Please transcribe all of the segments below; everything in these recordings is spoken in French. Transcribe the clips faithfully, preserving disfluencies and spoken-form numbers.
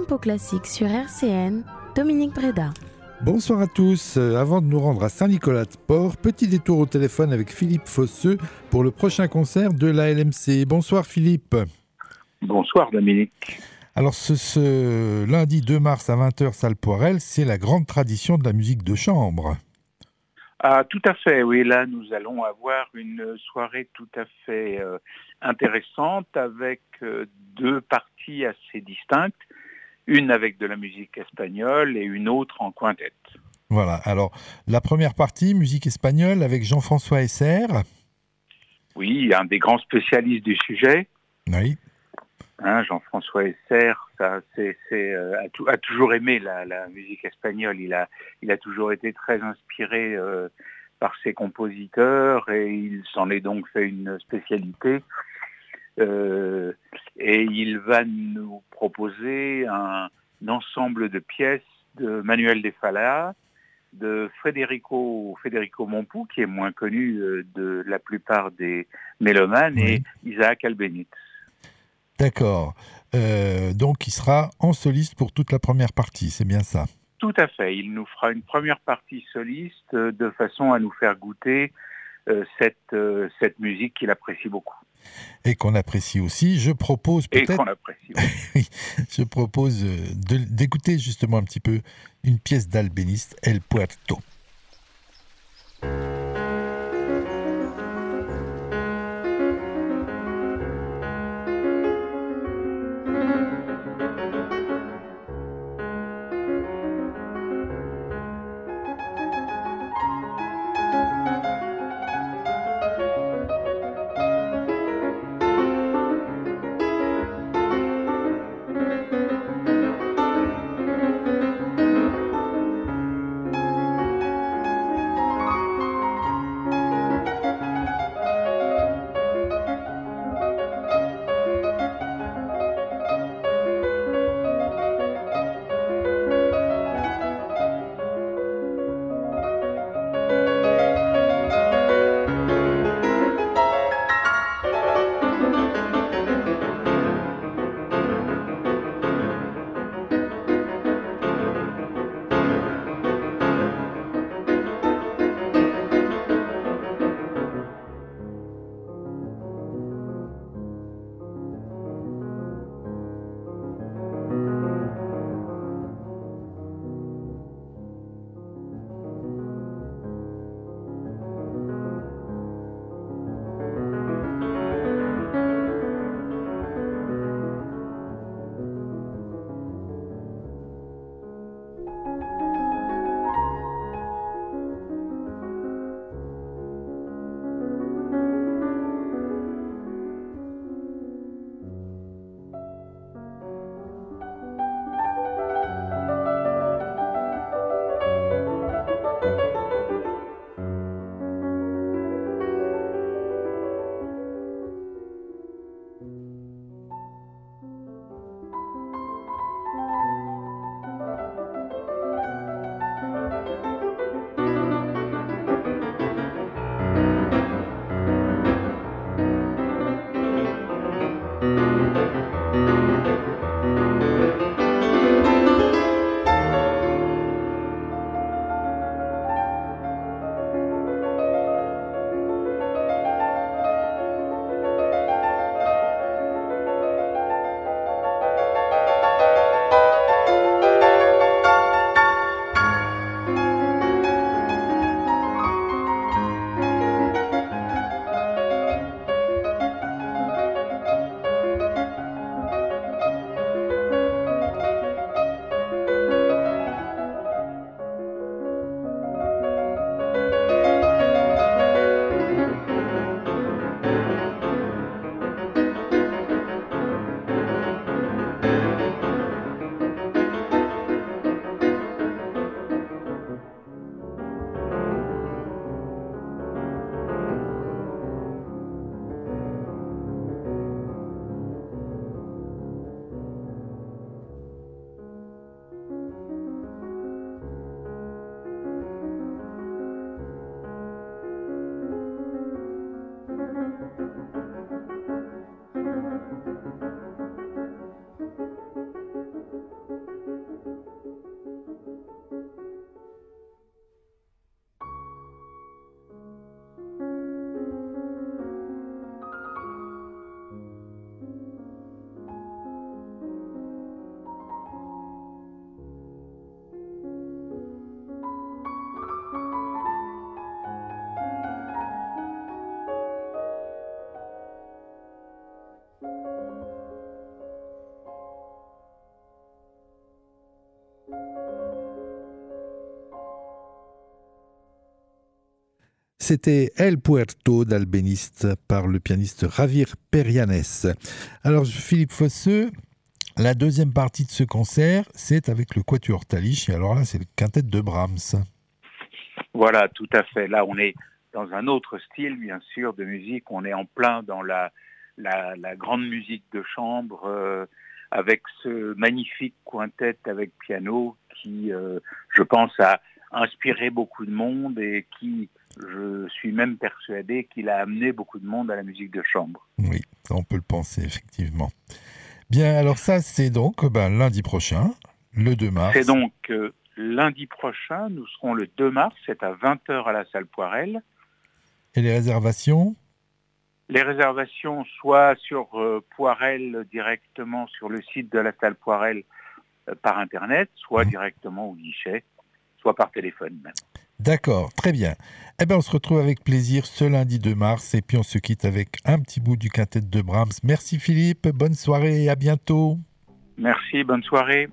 Tempo Classique sur R C N, Dominique Breda. Bonsoir à tous. Euh, avant de nous rendre à Saint-Nicolas-de-Port, petit détour au téléphone avec Philippe Fosseux pour le prochain concert de l'A L M C. Bonsoir Philippe. Bonsoir Dominique. Alors ce, ce lundi deux mars à vingt heures, salle Poirel, c'est la grande tradition de la musique de chambre. Ah, tout à fait, oui. Là, nous allons avoir une soirée tout à fait euh, intéressante avec euh, deux parties assez distinctes. Une avec de la musique espagnole et une autre en quintette. Voilà, alors la première partie, musique espagnole avec Jean-François Esser. Oui, un des grands spécialistes du sujet. Oui. Hein, Jean-François Esser, ça, c'est, c'est, euh, a, tout, a toujours aimé la, la musique espagnole. Il a, il a toujours été très inspiré euh, par ses compositeurs et il s'en est donc fait une spécialité. Euh, et il va nous proposer un, un ensemble de pièces de Manuel de Falla, de Federico, Federico Mompou, qui est moins connu euh, de la plupart des mélomanes, oui. Et Isaac Albéniz. D'accord. Euh, donc il sera en soliste pour toute la première partie, c'est bien ça? Tout à fait. Il nous fera une première partie soliste euh, de façon à nous faire goûter euh, cette, euh, cette musique qu'il apprécie beaucoup. Et qu'on apprécie aussi. Je propose peut-être... Et qu'on apprécie. Oui. Je propose de, d'écouter justement un petit peu une pièce d'Albéniz, El Puerto. C'était El Puerto d'Albéniste par le pianiste Javier Perianes. Alors Philippe Fosseux, la deuxième partie de ce concert, c'est avec le Quatuor Talich, et alors là c'est le quintet de Brahms. Voilà, tout à fait. Là on est dans un autre style bien sûr de musique, on est en plein dans la, la, la grande musique de chambre, euh, avec ce magnifique quintet avec piano qui, euh, je pense, a inspiré beaucoup de monde et qui, je suis même persuadé qu'il a amené beaucoup de monde à la musique de chambre. Oui, on peut le penser, effectivement. Bien, alors ça, c'est donc ben, lundi prochain, le deux mars. C'est donc euh, lundi prochain, nous serons le deux mars, c'est à vingt heures à la salle Poirel. Et les réservations ? Les réservations, soit sur euh, Poirel directement sur le site de la salle Poirel euh, par Internet, soit mmh. directement au guichet, soit par téléphone même. D'accord, très bien. Eh bien, on se retrouve avec plaisir ce lundi deux mars et puis on se quitte avec un petit bout du quintet de Brahms. Merci Philippe, bonne soirée et à bientôt. Merci, bonne soirée.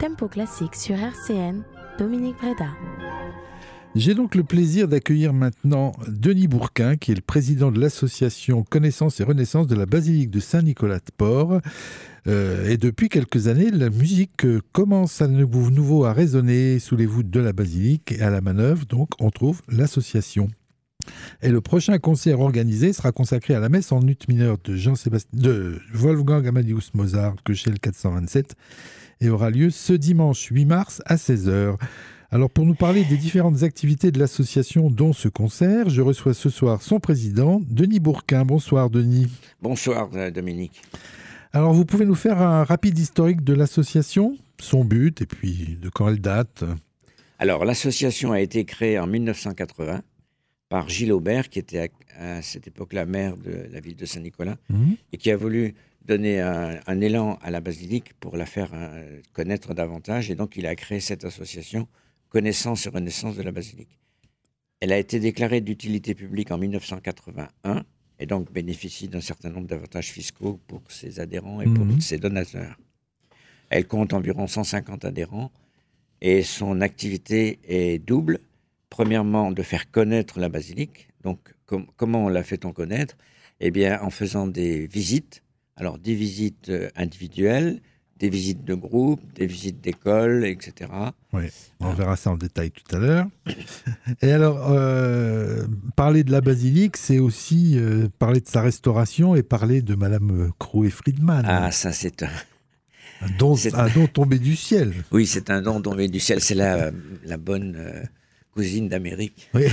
Tempo classique sur R C N, Dominique Breda. J'ai donc le plaisir d'accueillir maintenant Denis Bourquin, qui est le président de l'association Connaissance et Renaissance de la basilique de Saint-Nicolas-de-Port. Euh, et depuis quelques années, la musique commence à nouveau à résonner sous les voûtes de la basilique et à la manœuvre. Donc, on trouve l'association. Et le prochain concert organisé sera consacré à la messe en ut mineur de, Jean-Sébastien, de Wolfgang Amadeus Mozart, Köchel quatre cent vingt-sept, et aura lieu ce dimanche huit mars à seize heures. Alors, pour nous parler des différentes activités de l'association, dont ce concert, je reçois ce soir son président, Denis Bourquin. Bonsoir, Denis. Bonsoir, Dominique. Alors, vous pouvez nous faire un rapide historique de l'association, son but, et puis de quand elle date? Alors, l'association a été créée en mille neuf cent quatre-vingts par Gilles Aubert, qui était à, à cette époque-là maire de la ville de Saint-Nicolas, mmh. et qui a voulu donner un, un élan à la basilique pour la faire euh, connaître davantage. Et donc, il a créé cette association Connaissance et Renaissance de la basilique. Elle a été déclarée d'utilité publique en mille neuf cent quatre-vingt-un et donc bénéficie d'un certain nombre d'avantages fiscaux pour ses adhérents et pour mmh. ses donateurs. Elle compte environ cent cinquante adhérents et son activité est double. Premièrement, de faire connaître la basilique. Donc, com- comment la fait-on connaître? Eh bien, en faisant des visites. Alors, des visites individuelles, des visites de groupe, des visites d'école, et cetera. Oui, on verra ça en détail tout à l'heure. Et alors, euh, parler de la basilique, c'est aussi euh, parler de sa restauration et parler de Madame Crouet-Friedman. Ah, ça, c'est un... Un don, c'est... un don tombé du ciel. Oui, c'est un don tombé du ciel. C'est la, la bonne euh, cousine d'Amérique oui.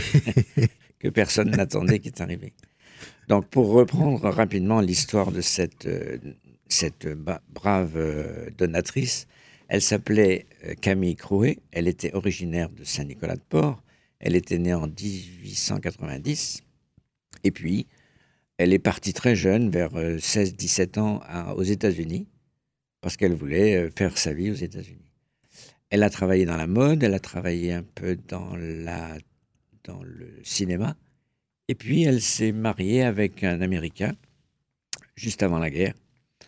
que personne n'attendait qui est arrivée. Donc, pour reprendre rapidement l'histoire de cette... Euh, Cette brave euh, donatrice, elle s'appelait euh, Camille Crouet, elle était originaire de Saint-Nicolas-de-Port, elle était née en dix-huit cent quatre-vingt-dix, et puis elle est partie très jeune, vers euh, seize dix-sept ans, à, aux États-Unis, parce qu'elle voulait euh, faire sa vie aux États-Unis. Elle a travaillé dans la mode, elle a travaillé un peu dans, la, dans le cinéma, et puis elle s'est mariée avec un Américain, juste avant la guerre,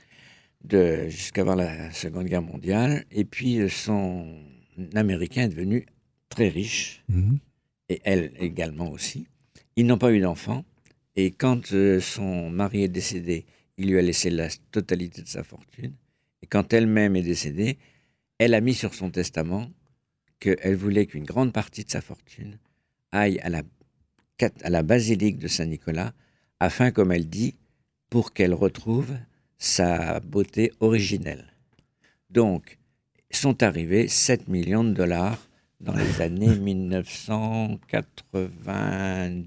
De, jusqu'avant la Seconde Guerre mondiale. Et puis, son Américain est devenu très riche, mmh. et elle également aussi. Ils n'ont pas eu d'enfants. Et quand euh, son mari est décédé, il lui a laissé la totalité de sa fortune. Et quand elle-même est décédée, elle a mis sur son testament qu'elle voulait qu'une grande partie de sa fortune aille à la, à la basilique de Saint-Nicolas, afin, comme elle dit, pour qu'elle retrouve sa beauté originelle. Donc, sont arrivés sept millions de dollars dans les années mille neuf cent quatre-vingts,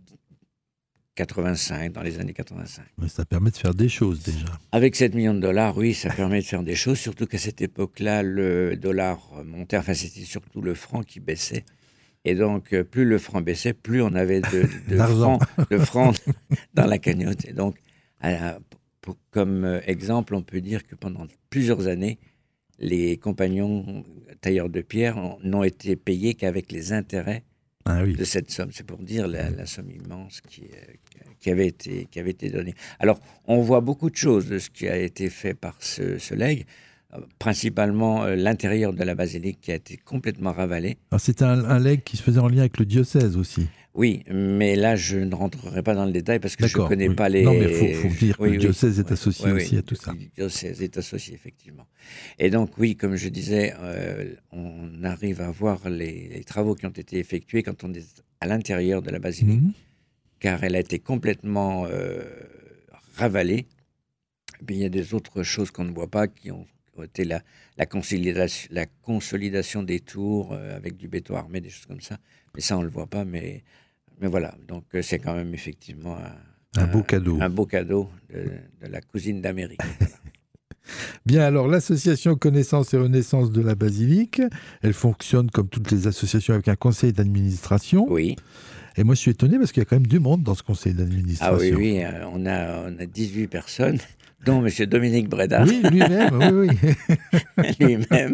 quatre-vingt-cinq, dans les années quatre-vingt-cinq. Mais ça permet de faire des choses déjà. Avec sept millions de dollars, oui, ça permet de faire des choses, surtout qu'à cette époque-là, le dollar montait, enfin c'était surtout le franc qui baissait. Et donc, plus le franc baissait, plus on avait de, de, francs, de francs dans la cagnotte. Et donc, à, Pour, comme exemple, on peut dire que pendant plusieurs années, les compagnons tailleurs de pierre n'ont été payés qu'avec les intérêts ah oui. de cette somme. C'est pour dire la, la somme immense qui, qui, avait été, qui avait été donnée. Alors, on voit beaucoup de choses de ce qui a été fait par ce, ce legs, principalement euh, l'intérieur de la basilique qui a été complètement ravalé. Alors, c'était un, un legs qui se faisait en lien avec le diocèse aussi. Oui, mais là, je ne rentrerai pas dans le détail parce que D'accord, je ne connais oui. pas les... Non, mais il faut, faut dire que oui, le diocèse oui, est associé oui, aussi oui, à tout ça. Le diocèse est associé, effectivement. Et donc, oui, comme je disais, euh, on arrive à voir les, les travaux qui ont été effectués quand on est à l'intérieur de la basilique, mmh. car elle a été complètement euh, ravalée. Et puis, il y a des autres choses qu'on ne voit pas qui ont été la, la, consolidation, la consolidation des tours euh, avec du béton armé, des choses comme ça. Mais ça, on ne le voit pas, mais... Mais voilà, donc c'est quand même effectivement un, un beau cadeau, un beau cadeau de, de la cousine d'Amérique. Voilà. Bien, alors l'association Connaissance et Renaissance de la Basilique, elle fonctionne comme toutes les associations avec un conseil d'administration. Oui. Et moi je suis étonné parce qu'il y a quand même du monde dans ce conseil d'administration. Ah oui, oui, euh, on a, on a dix-huit personnes, dont M. Dominique Breda. Oui, lui-même, oui, oui. lui-même.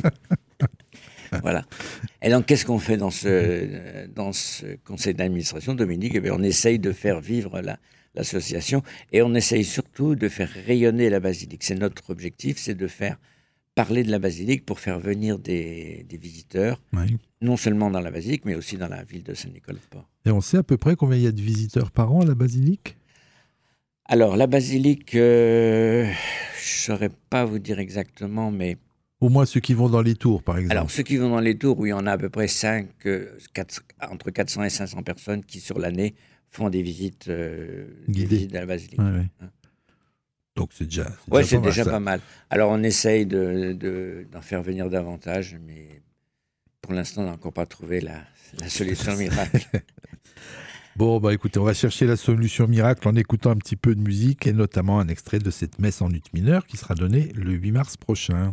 Voilà. Et donc, qu'est-ce qu'on fait dans ce, dans ce conseil d'administration, Dominique? Eh bien, on essaye de faire vivre la, l'association et on essaye surtout de faire rayonner la basilique. C'est notre objectif, c'est de faire parler de la basilique pour faire venir des, des visiteurs, Oui. non seulement dans la basilique, mais aussi dans la ville de Saint-Nicolas-de-Port. Et on sait à peu près combien il y a de visiteurs par an à la basilique? Alors, la basilique, euh, je ne saurais pas vous dire exactement, mais... Au moins ceux qui vont dans les tours, par exemple. Alors, ceux qui vont dans les tours, oui, on a à peu près cinq, euh, quatre, entre quatre cents et cinq cents personnes qui, sur l'année, font des visites, euh, des visites de la basilique. Ouais, ouais. Hein. Donc, c'est déjà, c'est Oui, déjà, c'est pas, déjà mal, pas mal. Alors, on essaye de, de, d'en faire venir davantage, mais pour l'instant, on n'a encore pas trouvé la, la solution miracle. Bon, bah écoutez, on va chercher la solution miracle en écoutant un petit peu de musique et notamment un extrait de cette messe en ut mineur qui sera donnée le huit mars prochain.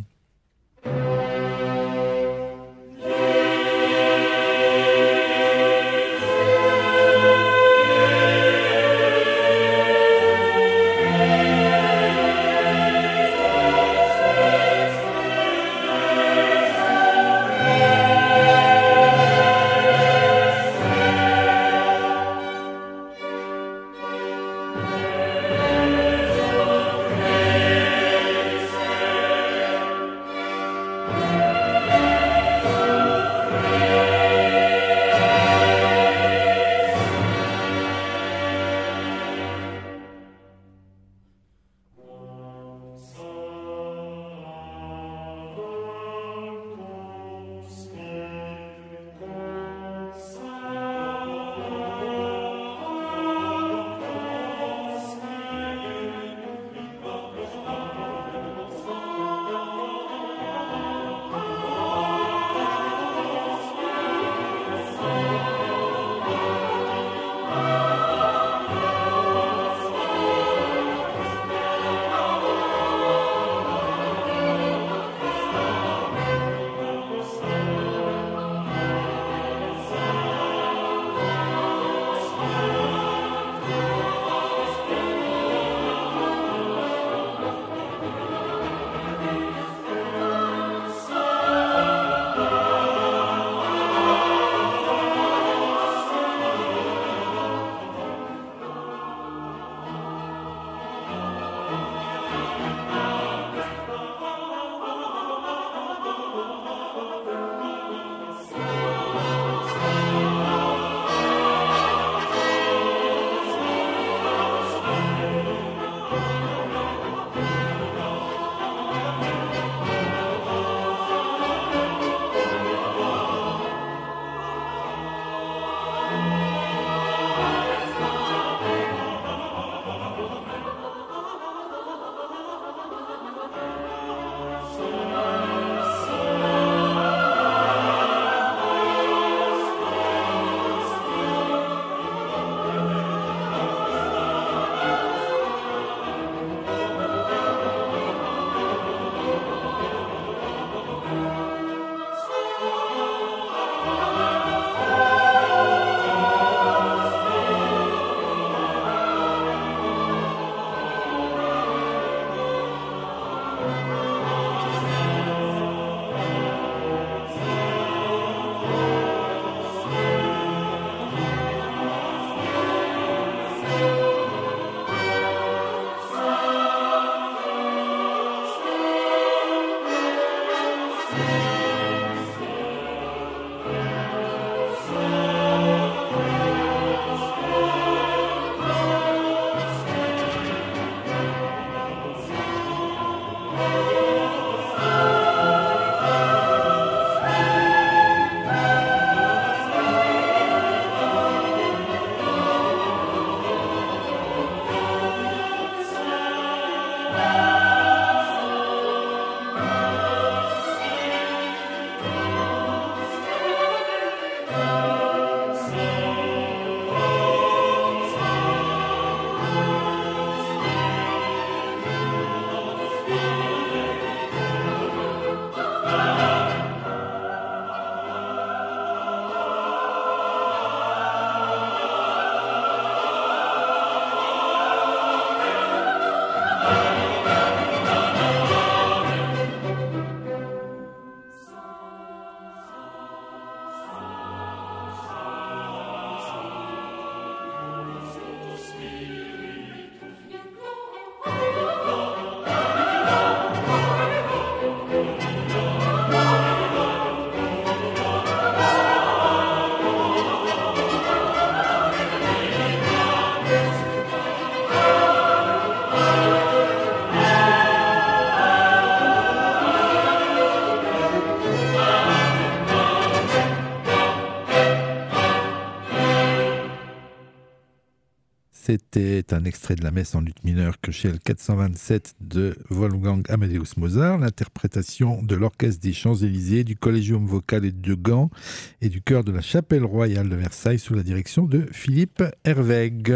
c'était un extrait de la messe en ut mineur Köchel quatre cent vingt-sept de Wolfgang Amadeus Mozart, l'interprétation de l'Orchestre des Champs-Élysées, du Collegium Vocal et de Gand et du chœur de la Chapelle Royale de Versailles sous la direction de Philippe Herwegh.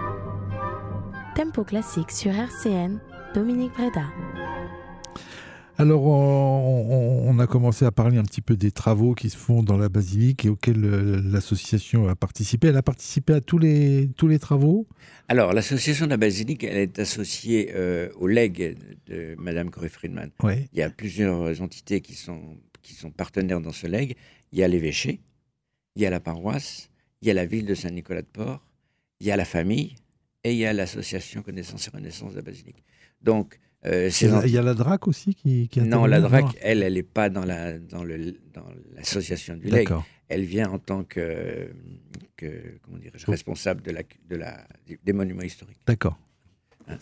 Tempo classique sur R C N, Dominique Breda. Alors, on, on a commencé à parler un petit peu des travaux qui se font dans la basilique et auxquels euh, l'association a participé. Elle a participé à tous les, tous les travaux ? Alors, l'association de la basilique, elle est associée euh, au legs de Madame Corey-Friedman. Ouais. Il y a plusieurs entités qui sont, qui sont partenaires dans ce legs. Il y a l'évêché, il y a la paroisse, il y a la ville de Saint-Nicolas-de-Port, il y a la famille et il y a l'association Connaissance et Renaissance de la basilique. Donc, Euh, il, y a, il y a la D R A C aussi qui, qui Non, la D R A C, elle, elle n'est pas dans, la, dans, le, dans l'association du legs. Elle vient en tant que, que comment dirais-je, responsable de la, de la, des monuments historiques. D'accord. Hein?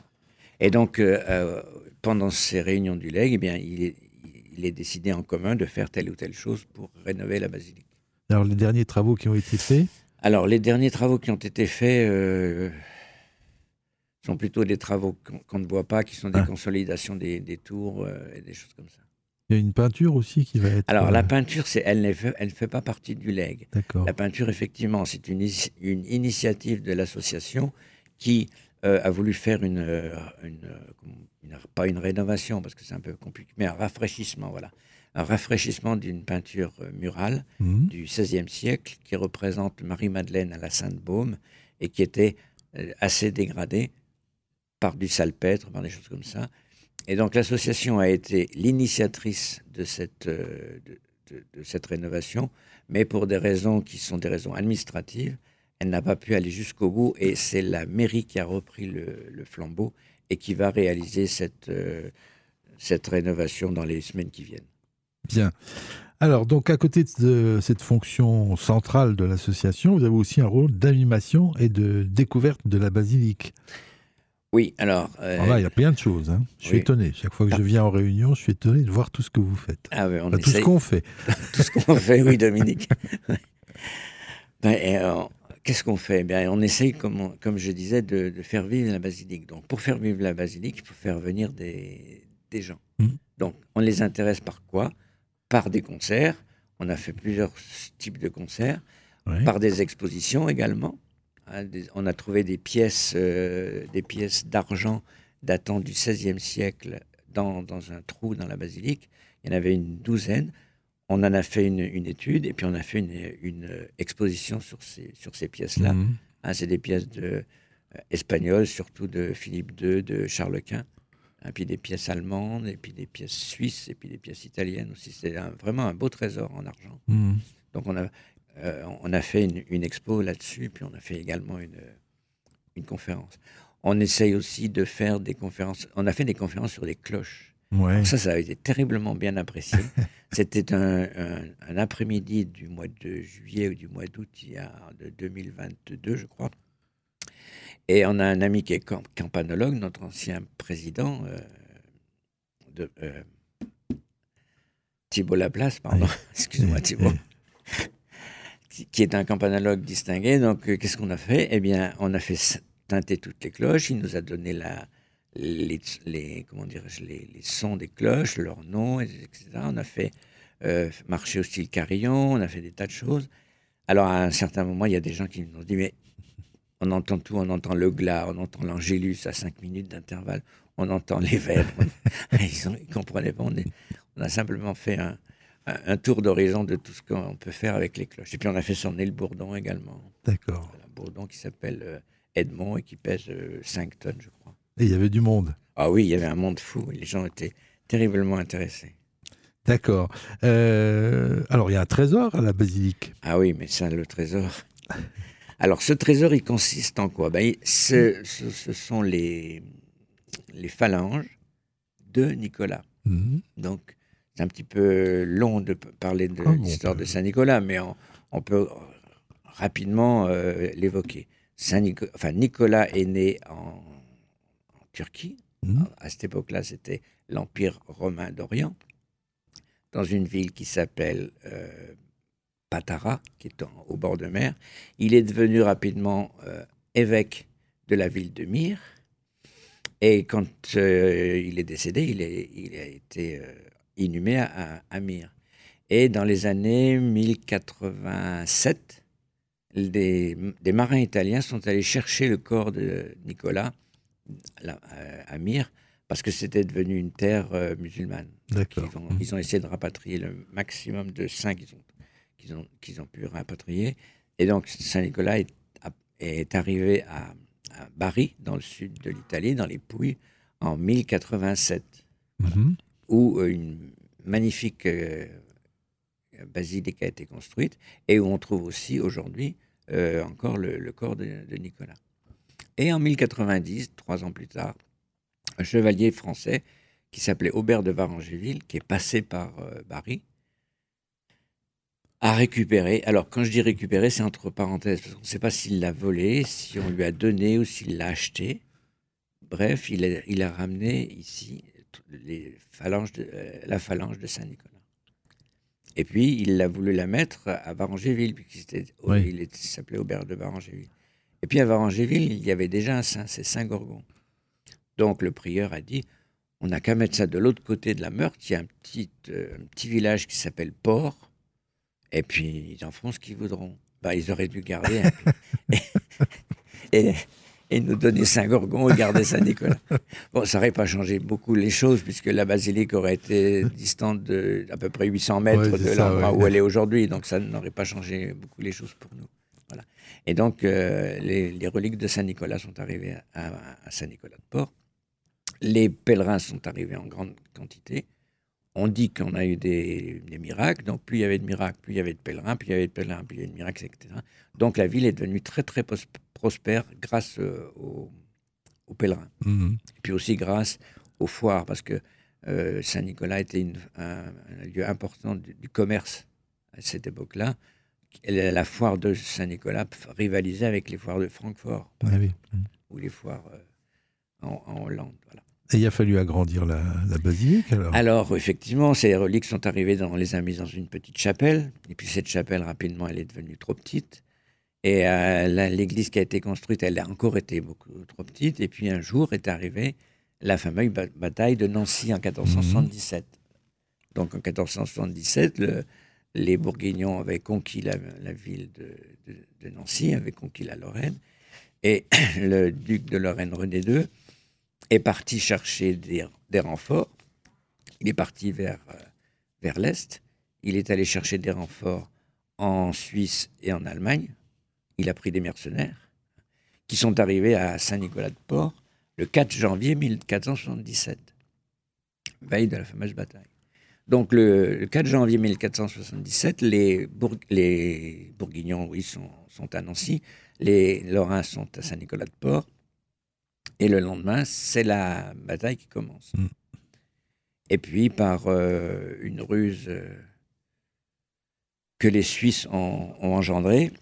Et donc, euh, pendant ces réunions du legs, eh bien, il, est, il est décidé en commun de faire telle ou telle chose pour rénover la basilique. Alors, les derniers travaux qui ont été faits ? Alors, les derniers travaux qui ont été faits... Euh, sont plutôt des travaux qu'on, qu'on ne voit pas, qui sont des ah. consolidations des, des tours euh, et des choses comme ça. Il y a une peinture aussi qui va être... Alors, euh... la peinture, c'est, elle ne fait, elle fait pas partie du legs. D'accord. La peinture, effectivement, c'est une, une initiative de l'association qui euh, a voulu faire une, une, une, pas une rénovation, parce que c'est un peu compliqué, mais un rafraîchissement, voilà. Un rafraîchissement d'une peinture murale mmh. du seizième siècle qui représente Marie-Madeleine à la Sainte-Baume et qui était euh, assez dégradée par du salpêtre, par des choses comme ça. Et donc l'association a été l'initiatrice de cette, euh, de, de, de cette rénovation, mais pour des raisons qui sont des raisons administratives, elle n'a pas pu aller jusqu'au bout et c'est la mairie qui a repris le, le flambeau et qui va réaliser cette, euh, cette rénovation dans les semaines qui viennent. Bien. Alors, donc à côté de cette fonction centrale de l'association, vous avez aussi un rôle d'animation et de découverte de la basilique. Oui, alors... Euh, alors là, il y a plein de choses. Hein. Je suis oui. étonné. Chaque fois que je viens en réunion, je suis étonné de voir tout ce que vous faites. Ah oui, on enfin, essaye... Tout ce qu'on fait. Tout ce qu'on fait, oui, Dominique. ben, et alors, qu'est-ce qu'on fait? Ben, on essaye, comme, on, comme je disais, de, de faire vivre la basilique. Donc, pour faire vivre la basilique, il faut faire venir des, des gens. Mmh. Donc, on les intéresse par quoi? Par des concerts. On a fait plusieurs types de concerts. Oui. Par des expositions également. On a trouvé des pièces, euh, des pièces d'argent datant du seizième siècle dans, dans un trou dans la basilique. Il y en avait une douzaine. On en a fait une, une étude et puis on a fait une, une exposition sur ces, sur ces pièces-là. Mmh. Hein, c'est des pièces de, euh, espagnoles, surtout de Philippe deux, de Charles Quint. Et puis des pièces allemandes, et puis des pièces suisses, et puis des pièces italiennes aussi. C'est un, vraiment un beau trésor en argent. Mmh. Donc on a... Euh, on a fait une, une expo là-dessus, puis on a fait également une, une conférence. On essaye aussi de faire des conférences. On a fait des conférences sur les cloches. Ouais. Alors ça, ça a été terriblement bien apprécié. C'était un, un, un après-midi du mois de juillet ou du mois d'août, il y a de deux mille vingt-deux, je crois. Et on a un ami qui est camp- campanologue, notre ancien président, euh, de, euh, Thibault Laplace, pardon. Ouais. Excuse-moi, Thibault. Qui est un campanologue distingué. Donc, euh, qu'est-ce qu'on a fait? Eh bien, on a fait teinter toutes les cloches. Il nous a donné la, les, les, comment dirais-je, les, les sons des cloches, leurs noms, et cetera. On a fait euh, marcher aussi le carillon. On a fait des tas de choses. Alors, à un certain moment, il y a des gens qui nous ont dit, mais on entend tout. On entend le glas, on entend l'angélus à cinq minutes d'intervalle. On entend les vêpres. Ils ne comprenaient pas. On, est, on a simplement fait un... un tour d'horizon de tout ce qu'on peut faire avec les cloches. Et puis on a fait sonner le bourdon également. D'accord. Un bourdon qui s'appelle euh, Edmond et qui pèse euh, cinq tonnes, je crois. Et il y avait du monde. Ah oui, il y avait un monde fou. Les gens étaient terriblement intéressés. D'accord. Euh, alors il y a un trésor à la basilique. Ah oui, mais ça, le trésor... Alors ce trésor, il consiste en quoi? Ben, ce, ce, ce sont les, les phalanges de Nicolas. Mmh. Donc... C'est un petit peu long de parler de oh, l'histoire bon, de Saint-Nicolas, mais on, on peut rapidement euh, l'évoquer. Saint-Nico- enfin, Nicolas est né en, en Turquie. Mmh. À cette époque-là, c'était l'Empire romain d'Orient, dans une ville qui s'appelle euh, Patara, qui est en, au bord de mer. Il est devenu rapidement euh, évêque de la ville de Myre. Et quand euh, il est décédé, il, est, il a été euh, inhumé à, à Myre. Et dans les années mille quatre-vingt-sept, des, des marins italiens sont allés chercher le corps de Nicolas là, à Myre, parce que c'était devenu une terre euh, musulmane. D'accord. Ils ont, ils ont essayé de rapatrier le maximum de saints qu'ils ont, qu'ils ont, qu'ils ont pu rapatrier. Et donc, Saint-Nicolas est, est arrivé à, à Bari, dans le sud de l'Italie, dans les Pouilles, en mille quatre-vingt-sept, Mm-hmm. où une magnifique euh, basilique a été construite et où on trouve aussi aujourd'hui euh, encore le, le corps de, de Nicolas. Et en mille quatre-vingt-dix, trois ans plus tard, un chevalier français qui s'appelait Aubert de Varangéville, qui est passé par euh, Bari, a récupéré. Alors, quand je dis récupéré, c'est entre parenthèses, parce qu'on ne sait pas s'il l'a volé, si on lui a donné ou s'il l'a acheté. Bref, il a, il a ramené ici les phalanges de, euh, la phalange de Saint-Nicolas. Et puis, il a voulu la mettre à Varangéville, puisqu'il était, Oui. il était- il s'appelait Aubert de Varangéville. Et puis, à Varangéville, il y avait déjà un saint, c'est Saint-Gorgon. Donc, le prieur a dit, on n'a qu'à mettre ça de l'autre côté de la Meurthe. Il y a un petit, euh, un petit village qui s'appelle Port. Et puis, ils en feront ce qu'ils voudront. Bah, ils auraient dû garder un peu. et, et, et nous donner Saint-Gorgon et garder Saint-Nicolas. Bon, ça n'aurait pas changé beaucoup les choses, puisque la basilique aurait été distante de, à peu près huit cents mètres Ouais, de c'est ça, l'endroit ouais. où elle est aujourd'hui. Donc, ça n'aurait pas changé beaucoup les choses pour nous. Voilà. Et donc, euh, les, les reliques de Saint-Nicolas sont arrivées à, à Saint-Nicolas-de-Port. Les pèlerins sont arrivés en grande quantité. On dit qu'on a eu des, des miracles, donc plus il y avait de miracles, plus il y avait de pèlerins, plus il y avait de pèlerins, plus il y avait de miracles, et cetera. Donc la ville est devenue très très pos- prospère grâce euh, aux, aux pèlerins. Mm-hmm. Et puis aussi grâce aux foires, parce que euh, Saint-Nicolas était une- un, un lieu important du, du commerce à cette époque-là. La, la foire de Saint-Nicolas rivalisait avec les foires de Francfort, par Ah oui. exemple, ou les foires euh, en, en Hollande. Voilà. Et il a fallu agrandir la, la basilique alors. Alors, effectivement, ces reliques sont arrivées, dans, on les a mises dans une petite chapelle. Et puis, cette chapelle, rapidement, elle est devenue trop petite. Et euh, la- l'église qui a été construite, elle a encore été beaucoup trop petite. Et puis, un jour est arrivée la fameuse ba- bataille de Nancy en quatorze cent soixante-dix-sept. Donc, en quatorze cent soixante-dix-sept, le- les Bourguignons avaient conquis la, la ville de, de- de Nancy, avaient conquis la Lorraine. Et le duc de Lorraine, René deux, est parti chercher des, des renforts. Il est parti vers, euh, vers l'Est. Il est allé chercher des renforts en Suisse et en Allemagne. Il a pris des mercenaires qui sont arrivés à Saint-Nicolas-de-Port le quatre janvier mille quatre cent soixante-dix-sept, veille de la fameuse bataille. Donc le, le quatre janvier mille quatre cent soixante-dix-sept, les, Bourg- les Bourguignons, oui, sont, sont à Nancy, les Lorrains sont à Saint-Nicolas-de-Port. Et le lendemain, c'est la bataille qui commence. Mm. Et puis, par euh, une ruse euh, que les Suisses ont, ont engendrée,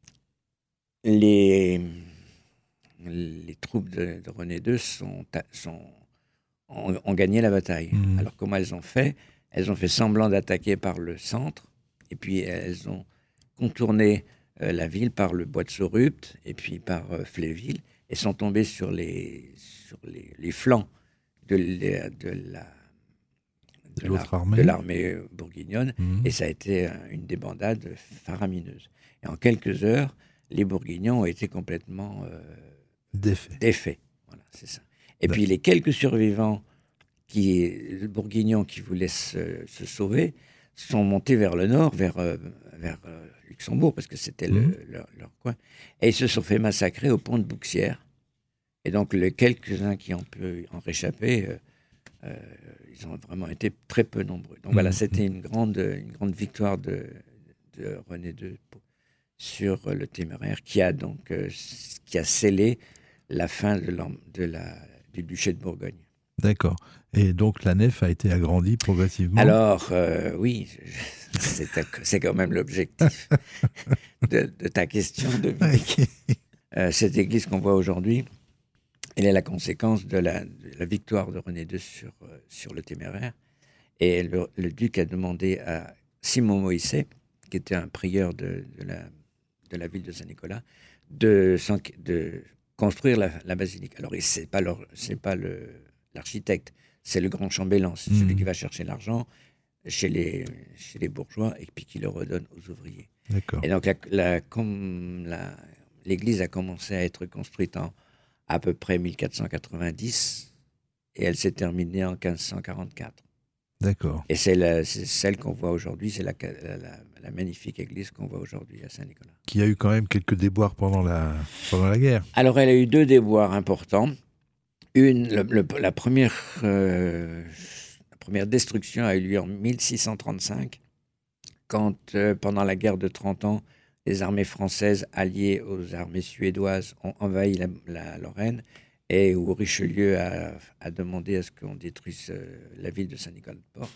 les, les troupes de, de René deux sont, sont, ont, ont gagné la bataille. Mm. Alors, comment elles ont fait? Elles ont fait semblant d'attaquer par le centre, et puis elles ont contourné euh, la ville par le bois de Saurupt, et puis par euh, Fléville, et sont tombés sur les, sur les, les flancs de, la- de la De de l'autre la- armée. de l'armée bourguignonne, Mhm. et ça a été euh, une débandade faramineuse. Et en quelques heures, les Bourguignons ont été complètement euh, Défait. défaits. Voilà, c'est ça. Et D'accord. puis les quelques survivants, qui, les Bourguignons qui voulaient se, se sauver, sont montés vers le nord, vers, euh, vers euh, Luxembourg, parce que c'était le- Mhm. leur, leur coin. Et ils se sont fait massacrer au pont de Bouxières. Et donc les quelques-uns qui ont pu en réchapper, euh, euh, ils ont vraiment été très peu nombreux. Donc voilà, Mhm. c'était une grande, une grande victoire de, de René deux pour- sur euh, le Téméraire, qui a donc euh, s- qui a scellé la fin de, l'em- de la, du duché de Bourgogne. D'accord. Et donc la nef a été agrandie progressivement. Alors, euh, oui, je- c'est, c'est quand même l'objectif de, de ta question, Dominique. Ok. Euh, cette église qu'on voit aujourd'hui, elle est la conséquence de la, de la victoire de René deux sur, euh, sur le Téméraire. Et le, le duc a demandé à Simon Moïse, qui était un prieur de, de, la, de la ville de Saint-Nicolas, de, s'en- de construire la, la basilique. Alors, ce n'est pas, pas le, l'architecte, c'est le grand chambellan, c'est mmh. celui qui va chercher l'argent chez les, chez les bourgeois et puis qui le redonne aux ouvriers. D'accord. Et donc, la, la, comme la, l'église a commencé à être construite en à peu près mille quatre cent quatre-vingt-dix et elle s'est terminée en quinze cent quarante-quatre. D'accord. Et c'est, la, c'est celle qu'on voit aujourd'hui, c'est la, la, la, la magnifique église qu'on voit aujourd'hui à Saint-Nicolas. Qui a eu quand même quelques déboires pendant la, pendant la guerre. Alors, elle a eu deux déboires importants. Une, le, le, la, première, euh, la première destruction a eu lieu en mille six cent trente-cinq, quand, euh, pendant la guerre de trente ans, les armées françaises alliées aux armées suédoises ont envahi la, la Lorraine et où Richelieu a, a demandé à ce qu'on détruise euh, la ville de Saint-Nicolas-de-Port.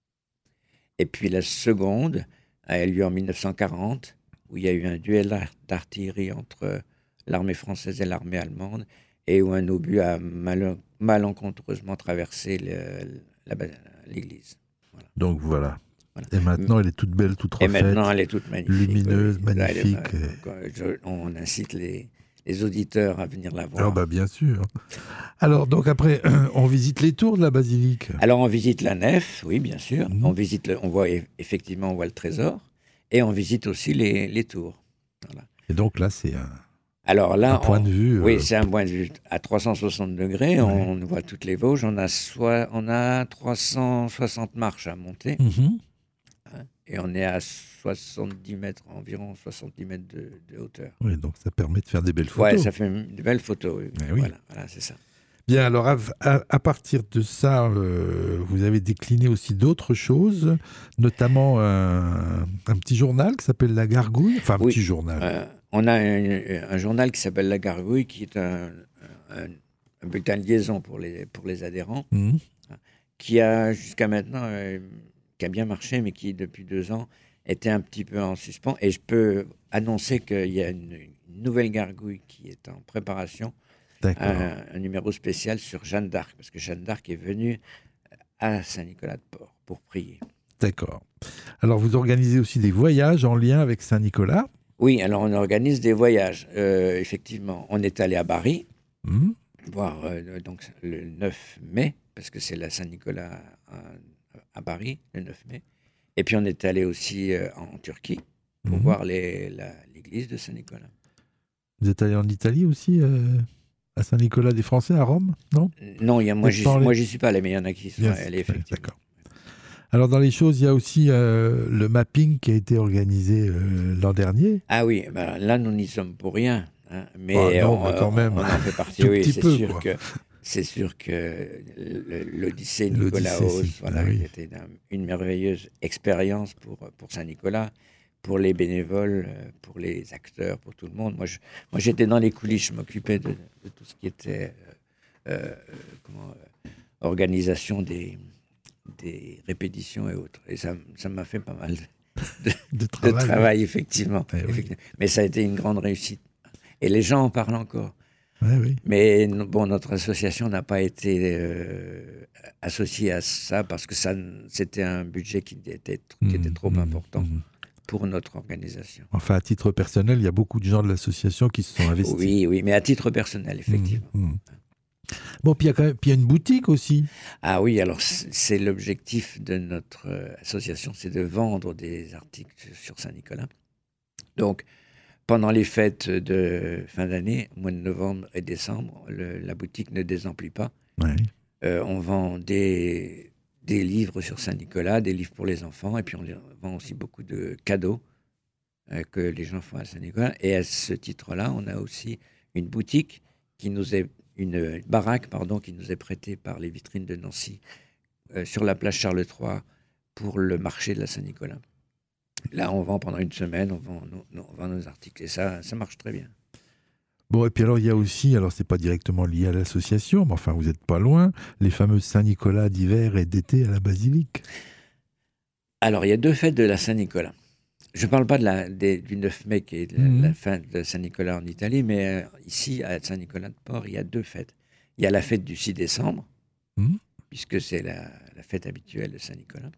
Et puis la seconde a eu lieu en mille neuf cent quarante, où il y a eu un duel d'artillerie entre l'armée française et l'armée allemande, et où un obus a mal, malencontreusement traversé le, la, l'église. Voilà. Donc voilà. Voilà. Et maintenant, elle est toute belle, toute refaite. Et maintenant, elle est toute magnifique. Lumineuse, oui. magnifique. Là, je, on incite les, les auditeurs à venir la voir. Ah bah bien sûr. Alors, donc après, on visite les tours de la basilique. Alors, on visite la nef, oui, bien sûr. Mmh. On visite, le, on voit effectivement, on voit le trésor. Et on visite aussi les, les tours. Voilà. Et donc là, c'est un, Alors là, un point on, de vue... Oui, euh... c'est un point de vue à trois cent soixante degrés. Ouais. On voit toutes les Vosges. On a, soit, on a trois cent soixante marches à monter. Mmh. Et on est à soixante-dix mètres, environ soixante-dix mètres de, de hauteur. Oui, donc ça permet de faire des belles photos. Oui, ça fait de belles photos, oui. oui. Voilà, voilà, c'est ça. Bien, alors à, à, à partir de ça, euh, vous avez décliné aussi d'autres choses, notamment un, un petit journal qui s'appelle La Gargouille, enfin un oui, petit journal. Euh, on a un, un journal qui s'appelle La Gargouille, qui est un, un, un bulletin de liaison pour les, pour les adhérents, mmh. qui a jusqu'à maintenant... Euh, qui a bien marché, mais qui, depuis deux ans, était un petit peu en suspens. Et je peux annoncer qu'il y a une, une nouvelle gargouille qui est en préparation, un, un numéro spécial sur Jeanne d'Arc, parce que Jeanne d'Arc est venue à Saint-Nicolas-de-Port pour prier. D'accord. Alors, vous organisez aussi des voyages en lien avec Saint-Nicolas ? Oui, alors on organise des voyages. Euh, effectivement, on est allé à Bari, mmh. voir euh, donc, le neuf mai, parce que c'est la Saint-Nicolas... Euh, à Paris, le neuf mai. Et puis, on est allé aussi euh, en Turquie pour mmh. voir les, la, l'église de Saint-Nicolas. Vous êtes allé en Italie aussi, euh, à Saint-Nicolas des Français, à Rome, non ? Non, y a, moi, j'y, moi, j'y suis pas allé, mais il y en a qui sont yes. allés, effectivement. D'accord. Alors, dans les choses, il y a aussi euh, le mapping qui a été organisé euh, l'an dernier. Ah oui, ben, là, nous n'y sommes pour rien. Hein, mais oh, non, on, mais quand même. on en fait partie, oui, c'est peu, sûr quoi. que... C'est sûr que l'Odyssée Nicolaos, voilà, ah oui. était une merveilleuse expérience pour, pour Saint-Nicolas, pour les bénévoles, pour les acteurs, pour tout le monde. Moi, je, moi j'étais dans les coulisses, je m'occupais de, de tout ce qui était euh, comment, euh, organisation des, des répétitions et autres. Et ça, ça m'a fait pas mal de, de, de, travail, de travail, effectivement. Eh effectivement. Oui. Mais ça a été une grande réussite. Et les gens en parlent encore. Ouais, oui. Mais bon, notre association n'a pas été euh, associée à ça parce que ça, c'était un budget qui était, qui était trop mmh, important mmh. pour notre organisation. Enfin, à titre personnel, il y a beaucoup de gens de l'association qui se sont investis. Oui, oui, mais à titre personnel, effectivement. Mmh, mmh. Bon, puis il y a quand même, puis il y a une boutique aussi. Ah oui, alors c'est, c'est l'objectif de notre euh, association, c'est de vendre des articles sur Saint-Nicolas. Donc, pendant les fêtes de fin d'année, mois de novembre et décembre, le, la boutique ne désemplit pas. Ouais. Euh, on vend des, des livres sur Saint-Nicolas, des livres pour les enfants, et puis on vend aussi beaucoup de cadeaux euh, que les gens font à Saint-Nicolas. Et à ce titre-là, on a aussi une boutique qui nous est une baraque, pardon, qui nous est prêtée par les vitrines de Nancy euh, sur la place Charles trois pour le marché de la Saint-Nicolas. Là, on vend pendant une semaine, on vend nos, on vend nos articles et ça, ça marche très bien. Bon, et puis alors, il y a aussi, alors c'est pas directement lié à l'association, mais enfin, vous n'êtes pas loin, les fameux Saint-Nicolas d'hiver et d'été à la basilique. Alors, il y a deux fêtes de la Saint-Nicolas. Je ne parle pas de la, des, du neuf mai, qui est la, mmh. la fin de Saint-Nicolas en Italie, mais euh, ici, à Saint-Nicolas-de-Port, il y a deux fêtes. Il y a la fête du six décembre, mmh. puisque c'est la, la fête habituelle de Saint-Nicolas.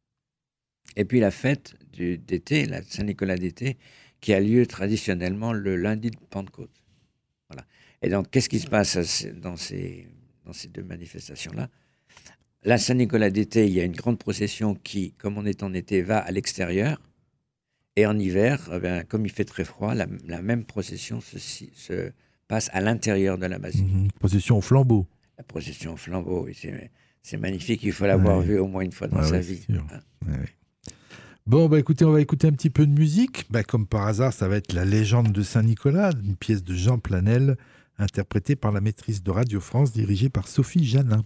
Et puis la fête du, d'été, la Saint-Nicolas d'été, qui a lieu traditionnellement le lundi de Pentecôte. Voilà. Et donc, qu'est-ce qui se passe dans ces, dans ces deux manifestations-là? La Saint-Nicolas d'été, il y a une grande procession qui, comme on est en été, va à l'extérieur. Et en hiver, eh bien, comme il fait très froid, la, la même procession se, se passe à l'intérieur de la basilique. Mmh, procession au flambeau. La procession au flambeau, oui, c'est, c'est magnifique. Il faut l'avoir ouais. vue au moins une fois dans ouais, sa ouais, vie. Hein. Ouais. Bon, bah écoutez, on va écouter un petit peu de musique. Bah, comme par hasard, ça va être La légende de Saint-Nicolas, une pièce de Jean Planel, interprétée par la maîtrise de Radio France, dirigée par Sophie Janin.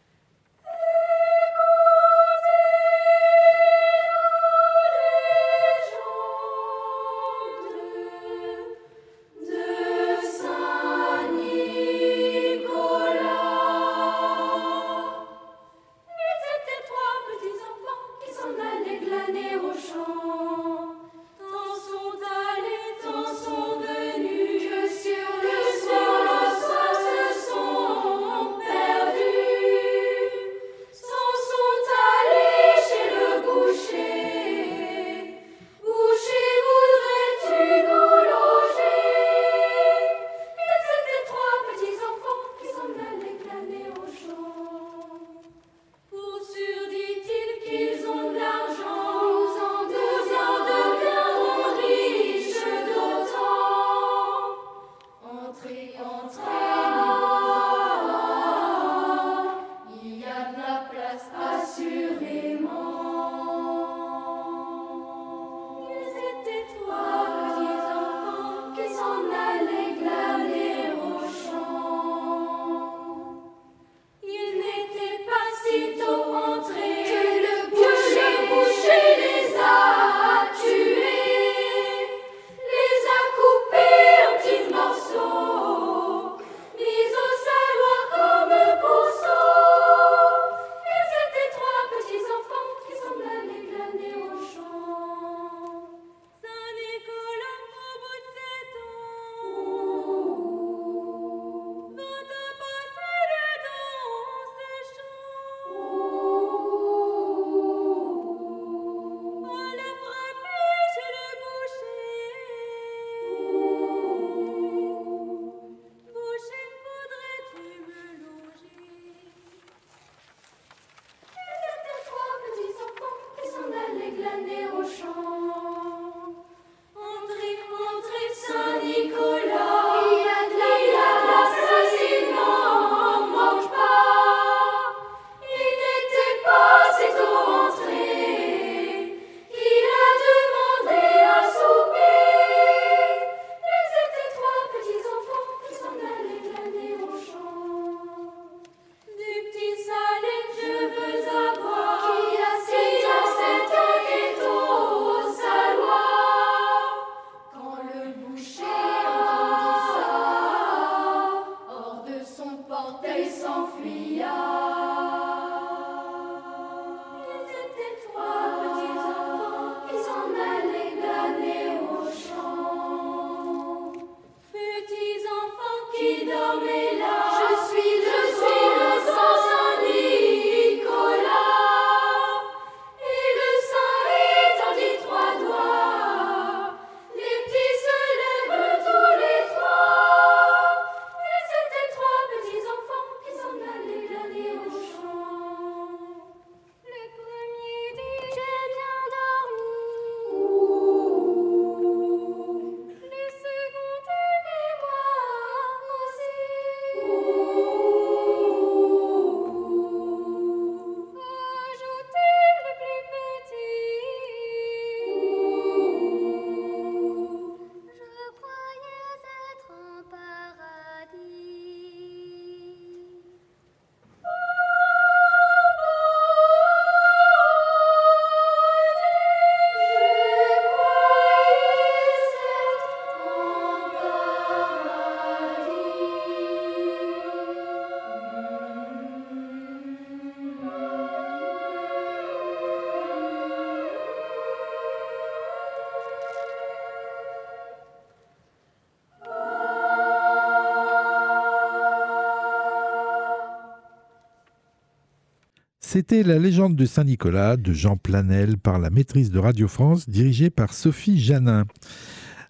C'était La légende de Saint-Nicolas de Jean Planel par la maîtrise de Radio France, dirigée par Sophie Janin.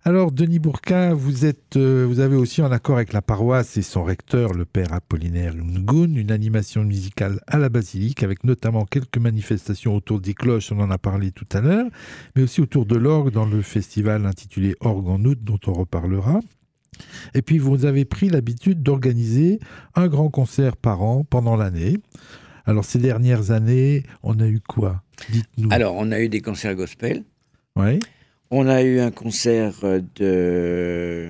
Alors, Denis Bourquin, vous, êtes, euh, vous avez aussi, en accord avec la paroisse et son recteur, le père Apollinaire Ngoun, une animation musicale à la basilique, avec notamment quelques manifestations autour des cloches, on en a parlé tout à l'heure, mais aussi autour de l'orgue dans le festival intitulé Orgue en août, dont on reparlera. Et puis, vous avez pris l'habitude d'organiser un grand concert par an pendant l'année. Alors, ces dernières années, on a eu quoi? Dites-nous. Alors, on a eu des concerts gospel. Oui. On a eu un concert de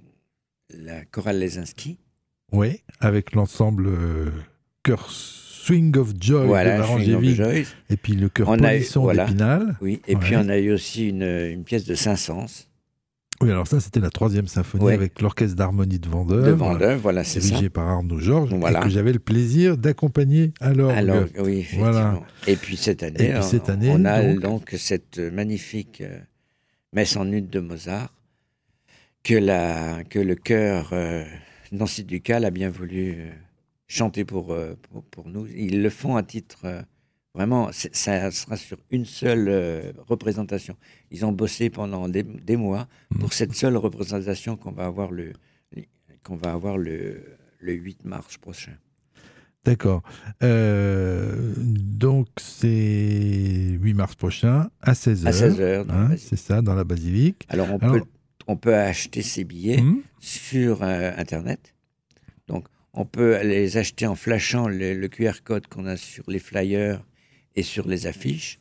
la chorale Lesinski. Oui, avec l'ensemble euh, chœur Swing of Joy voilà, de Varangéville, et puis le chœur Polisson voilà, d'Épinal. Oui, et ouais. Puis on a eu aussi une, une pièce de Saint-Saëns. Oui, alors ça, c'était la troisième symphonie ouais. avec l'orchestre d'harmonie de Vendœuvre. De Vendœuvre, voilà, c'est ça. Dirigé par Arnaud Georges, voilà. et que j'avais le plaisir d'accompagner à l'orgue. Alors, oui, effectivement. Voilà. Et puis cette année, et puis cette année on a donc, donc cette magnifique euh, messe en ut de Mozart que, la, que le chœur euh, Nancy Ducal a bien voulu euh, chanter pour, euh, pour, pour nous. Ils le font à titre... Euh, Vraiment, ça sera sur une seule euh, représentation. Ils ont bossé pendant des, des mois pour cette seule représentation qu'on va avoir le, qu'on va avoir le, le huit mars prochain. D'accord. Euh, donc, c'est huit mars prochain, à seize heures. À seize heures, hein, c'est ça, dans la basilique. Alors, on, Alors, peut, on peut acheter ces billets hum? sur euh, Internet. Donc, on peut les acheter en flashant le, le Q R code qu'on a sur les flyers et sur les affiches,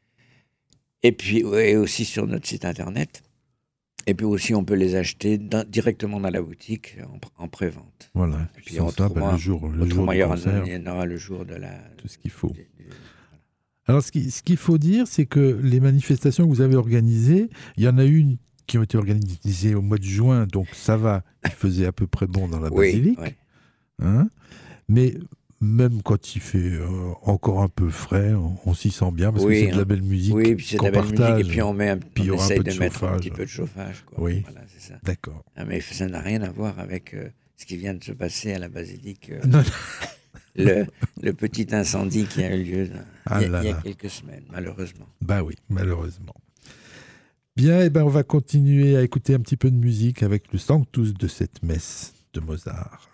et puis et aussi sur notre site internet. Et puis aussi, on peut les acheter dans, directement dans la boutique en, en pré-vente. Voilà. Et puis, autrement, ça, ben, le jour, le jour il y en aura le jour de la... Tout ce qu'il faut. De, de, voilà. Alors, ce qu'il ce qu'il faut dire, c'est que les manifestations que vous avez organisées, il y en a une qui ont été organisées au mois de juin, donc ça va, il faisait à peu près bon dans la oui, basilique. Oui. Hein, mais... Même quand il fait euh, encore un peu frais, on, on s'y sent bien parce oui, que c'est de la belle musique. Oui, puis c'est de la belle partage, musique et puis on, met un, puis on essaye un de de mettre chauffage. un petit peu de chauffage. Quoi. Oui, voilà, c'est ça. D'accord. Ah, mais ça n'a rien à voir avec euh, ce qui vient de se passer à la basilique. Euh, non, non. Le, le petit incendie qui a eu lieu là, ah il, y a, là il y a là. quelques semaines, malheureusement. Bah oui, malheureusement. Bien, et ben on va continuer à écouter un petit peu de musique avec le Sanctus de cette messe de Mozart.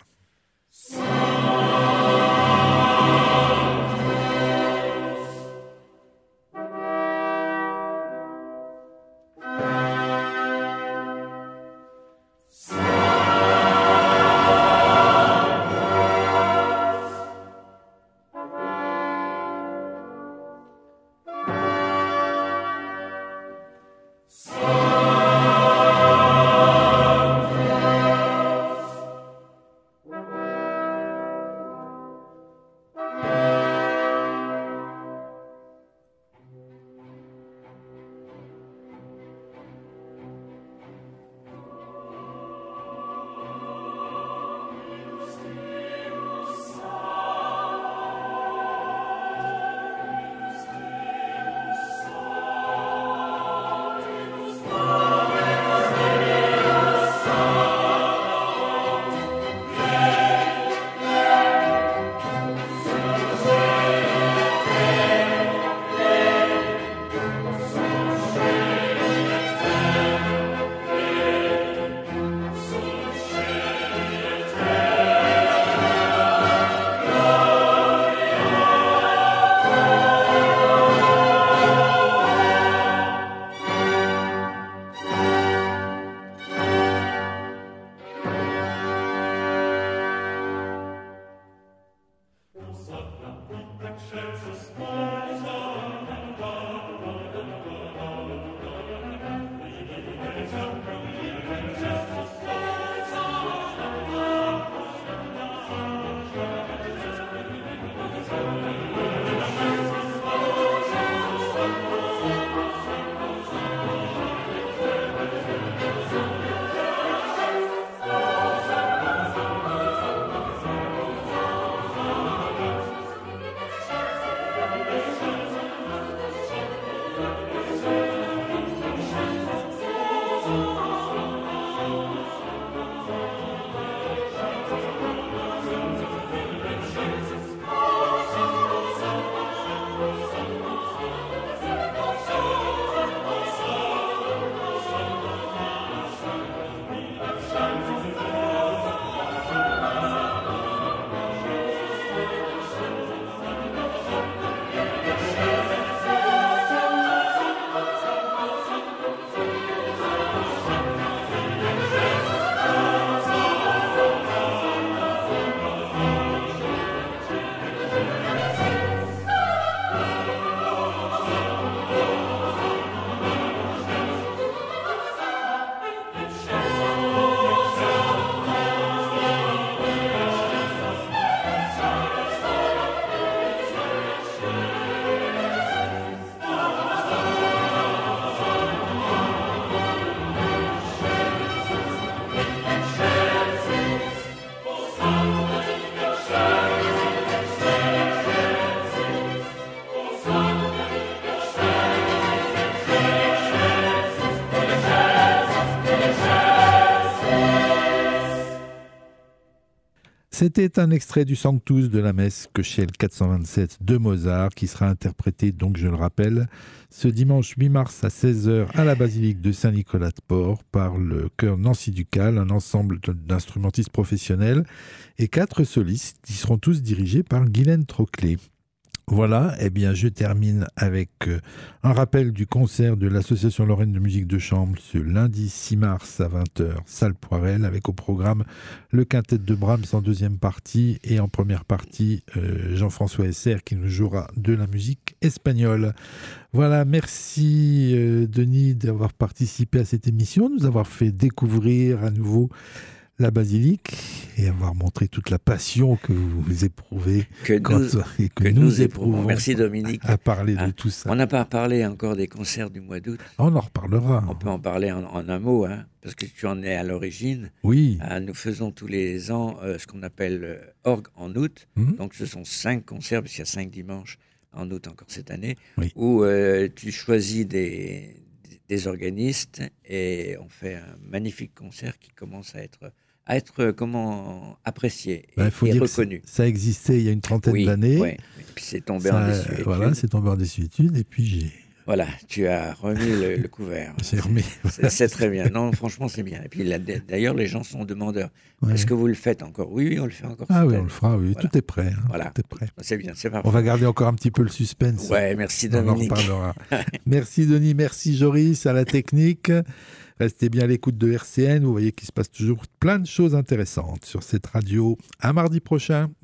C'était un extrait du Sanctus de la messe Köchel quatre cent vingt-sept de Mozart qui sera interprété, donc je le rappelle, ce dimanche huit mars à seize heures à la basilique de Saint-Nicolas-de-Port par le chœur Nancy Ducal, un ensemble d'instrumentistes professionnels et quatre solistes qui seront tous dirigés par Guylaine Troclé. Voilà, eh bien je termine avec euh, un rappel du concert de l'Association Lorraine de musique de chambre ce lundi six mars à vingt heures, salle Poirel, avec au programme le quintet de Brahms en deuxième partie et en première partie euh, Jean-François Esser qui nous jouera de la musique espagnole. Voilà, merci euh, Denis d'avoir participé à cette émission, nous avoir fait découvrir à nouveau la basilique et avoir montré toute la passion que vous éprouvez que quand, nous, et que, que nous, nous éprouvons. éprouvons. Merci Dominique. À parler hein, de tout ça. On n'a pas parlé encore des concerts du mois d'août. On en reparlera. On peut en parler en, en un mot, hein, parce que tu en es à l'origine. Oui. Hein, nous faisons tous les ans euh, ce qu'on appelle euh, Orgue en août. Mmh. Donc ce sont cinq concerts, parce qu'il y a cinq dimanches en août encore cette année, oui. où euh, tu choisis des, des organistes et on fait un magnifique concert qui commence à être... à être comment apprécié et, ben, faut et dire reconnu. Ça existait il y a une trentaine oui, d'années. Oui, et puis c'est tombé ça, en désuétude. Voilà, c'est tombé en désuétude et puis j'ai... Voilà, tu as remis le, le couvert. J'ai remis. C'est, c'est très bien. Non, franchement, c'est bien. Et puis là, d'ailleurs, les gens sont demandeurs. Ouais. Est-ce que vous le faites encore ? Oui, oui, on le fait encore. Ah oui, on le fera, oui. Voilà. Tout est prêt. Hein. Voilà. Tout est prêt. C'est bien, c'est parfait. On va garder encore un petit peu le suspense. Ouais, merci Dominique. On en reparlera. Merci Denis, merci Joris à la technique. Restez bien à l'écoute de R C N. Vous voyez qu'il se passe toujours plein de choses intéressantes sur cette radio. À mardi prochain.